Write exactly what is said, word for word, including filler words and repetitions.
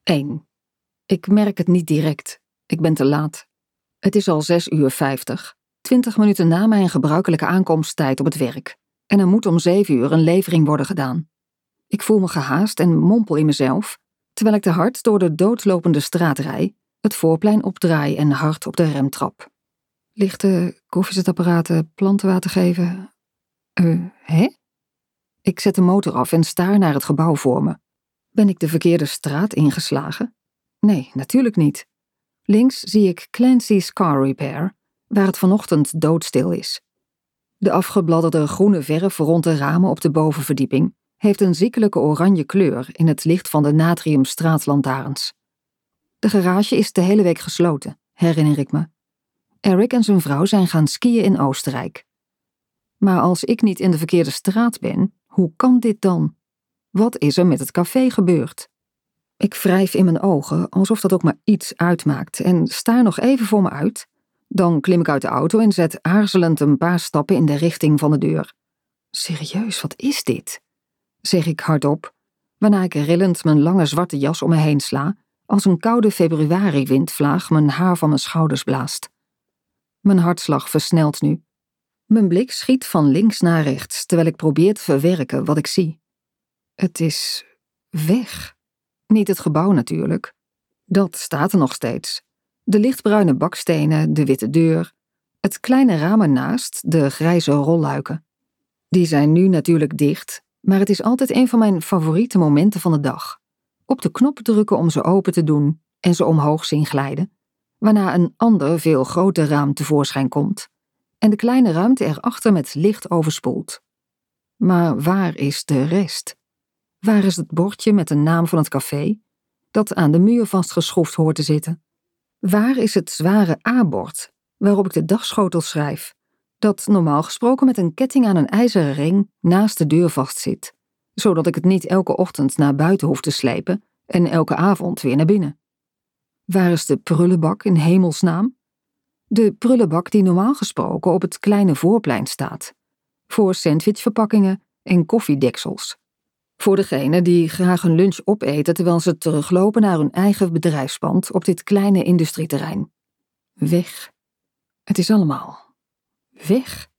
één. Ik merk het niet direct. Ik ben te laat. Het is al zes uur vijftig. Twintig minuten na mijn gebruikelijke aankomsttijd op het werk. En er moet om zeven uur een levering worden gedaan. Ik voel me gehaast en mompel in mezelf, terwijl ik te hard door de doodlopende straat rij, het voorplein opdraai en hard op de rem trap. Lichte koffiezetapparaten, plantenwater geven. Eh, hè? Ik zet de motor af en staar naar het gebouw voor me. Ben ik de verkeerde straat ingeslagen? Nee, natuurlijk niet. Links zie ik Clancy's Car Repair, waar het vanochtend doodstil is. De afgebladderde groene verf rond de ramen op de bovenverdieping heeft een ziekelijke oranje kleur in het licht van de natriumstraatlantaarns. De garage is de hele week gesloten, herinner ik me. Eric en zijn vrouw zijn gaan skiën in Oostenrijk. Maar als ik niet in de verkeerde straat ben, hoe kan dit dan? Wat is er met het café gebeurd? Ik wrijf in mijn ogen, alsof dat ook maar iets uitmaakt, en staar nog even voor me uit. Dan klim ik uit de auto en zet aarzelend een paar stappen in de richting van de deur. Serieus, wat is dit? Zeg ik hardop, waarna ik rillend mijn lange zwarte jas om me heen sla, als een koude februari-windvlaag mijn haar van mijn schouders blaast. Mijn hartslag versnelt nu. Mijn blik schiet van links naar rechts, terwijl ik probeer te verwerken wat ik zie. Het is weg. Niet het gebouw natuurlijk. Dat staat er nog steeds. De lichtbruine bakstenen, de witte deur, het kleine raam ernaast, de grijze rolluiken. Die zijn nu natuurlijk dicht, maar het is altijd een van mijn favoriete momenten van de dag. Op de knop drukken om ze open te doen en ze omhoog zien glijden, waarna een ander, veel groter raam tevoorschijn komt en de kleine ruimte erachter met licht overspoelt. Maar waar is de rest? Waar is het bordje met de naam van het café, dat aan de muur vastgeschroefd hoort te zitten? Waar is het zware A-bord, waarop ik de dagschotel schrijf, dat normaal gesproken met een ketting aan een ijzeren ring naast de deur vastzit, zodat ik het niet elke ochtend naar buiten hoef te slepen en elke avond weer naar binnen? Waar is de prullenbak in hemelsnaam? De prullenbak die normaal gesproken op het kleine voorplein staat, voor sandwichverpakkingen en koffiedeksels. Voor degenen die graag een lunch opeten terwijl ze teruglopen naar hun eigen bedrijfspand op dit kleine industrieterrein. Weg. Het is allemaal weg.